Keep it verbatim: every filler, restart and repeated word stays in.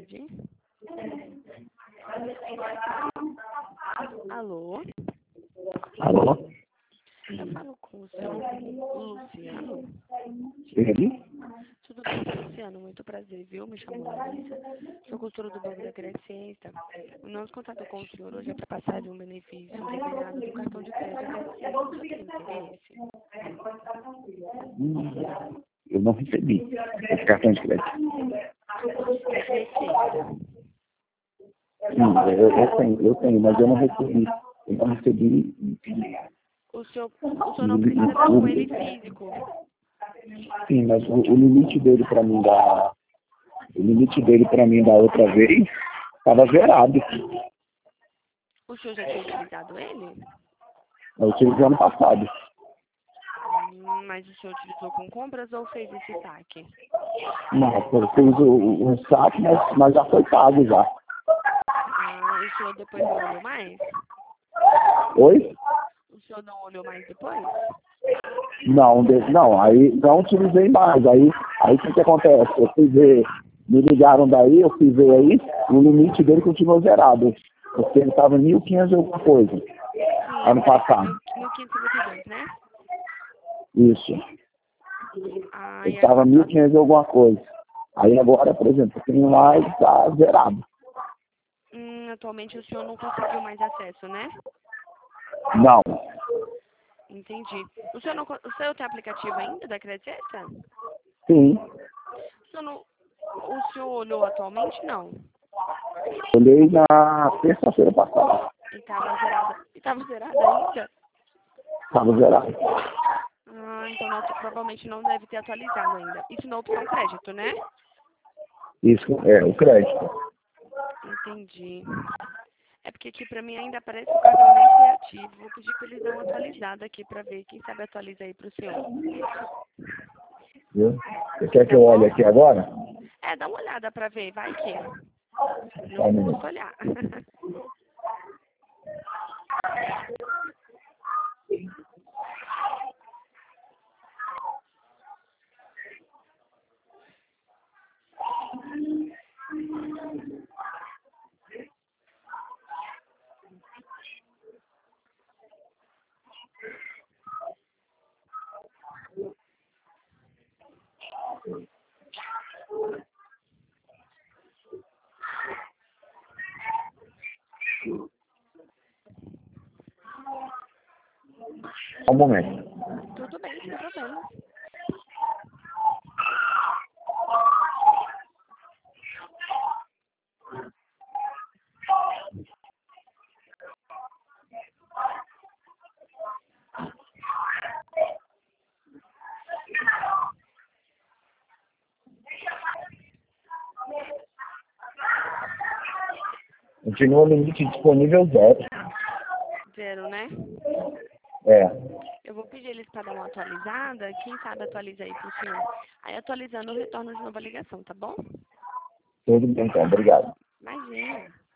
tarde. Alô? Alô? Eu falo com o senhor Luciano. Ele? Tudo bem, senhor Luciano? Muito prazer, viu? Me chamo Larissa. Sou consultora do Banco da Crescência. O nosso contato com o senhor hoje é para passar de um benefício integrado do cartão de crédito da Crescência. O senhor tem interesse? Hum, eu não recebi esse cartão de crédito. Receita. Sim, eu, eu tenho, eu tenho, mas eu não recebi. Eu não recebi. O senhor, o senhor não precisa estar com ele físico. Sim, mas o, o limite dele para mim da. O limite dele para mim da outra vez estava zerado. O senhor já tinha utilizado ele? Eu utilizei ano passado. Hum, mas o senhor utilizou com compras ou fez esse saque? Não, eu fiz o, o saque, mas, mas já foi pago já. Ah, e o senhor depois não olhou mais? Oi? O senhor não olhou mais depois? Não, de- não, aí não utilizei mais. Aí aí o que, que acontece? Eu fui ver, me ligaram daí, eu fui ver aí, o limite dele continuou zerado. Porque ele estava em mil e quinhentos e alguma coisa, Sim, ano agora ele tá passado. mil quinhentos e cinquenta e dois, né? Isso. Ah, Ele e estava agora, mil e quinhentos e alguma coisa. Aí agora, por exemplo, eu tenho lá e está zerado. hum, atualmente o senhor não conseguiu mais acesso, né? Não. Entendi. O senhor, não, co- o senhor tem aplicativo ainda da Crescência? Sim. O senhor, não, o senhor olhou atualmente? Não. Olhei na terça-feira passada. E estava zerada. E estava zerada ainda? Estava zerado. Ah, então não, provavelmente não deve ter atualizado ainda. Isso na opção crédito, né? Isso é o crédito. Entendi. É porque aqui pra mim ainda aparece o cartão nem foi ativo. Vou pedir pra eles dar uma atualizada aqui pra ver. Quem sabe atualiza aí pro senhor. Viu? Você quer que Tá eu bom? olhe aqui agora? É, dá uma olhada pra ver. Vai que. Só um Não minuto. custa olhar. Só um momento. Tudo bem, sem problema. Continua o limite disponível zero. Zero, né? É. Eu vou pedir eles pra dar uma atualizada. Quem sabe atualiza aí pro senhor. Aí atualizando eu retorno de novo a ligação, tá bom? Tudo bem, então. Obrigado. Imagina.